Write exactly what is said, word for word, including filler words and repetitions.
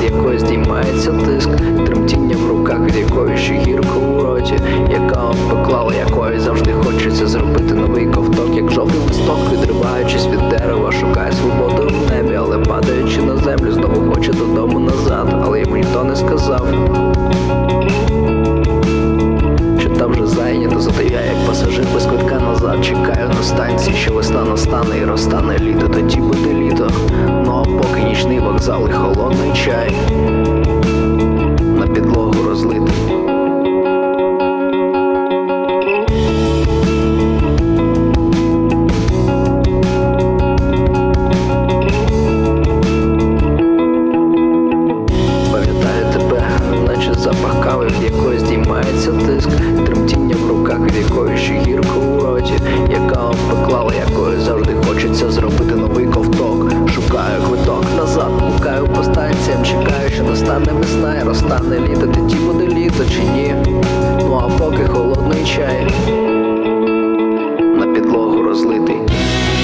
якої здіймається тиск, тремтіння в руках, від якої ще гірко у роті, яка обпеклала, якої завжди хочеться зробити новий ковток, як жовтий листок, відриваючись від дерева, шукає свободу в небі, але падаючи на землю, знову хоче додому назад, але йому ніхто не сказав, що там вже зайнято. Зате я, як пасажир без квитка назад, чекаю на станції, що весна настане і розтане літо, тоді буде літо. Ну а поки нічний вокзал і холодний чай на підлогу розлитий. Запах кави, від якої здіймається тиск, тремтіння в руках, від якої ще гірко у роті, яка обпеклала, якої завжди хочеться зробити новий ковток. Шукаю квиток назад, гукаю по станціям, чекаю, що настане весна і розтане літо, тоді буде літо чи ні. Ну а поки холодний чай на підлогу розлитий.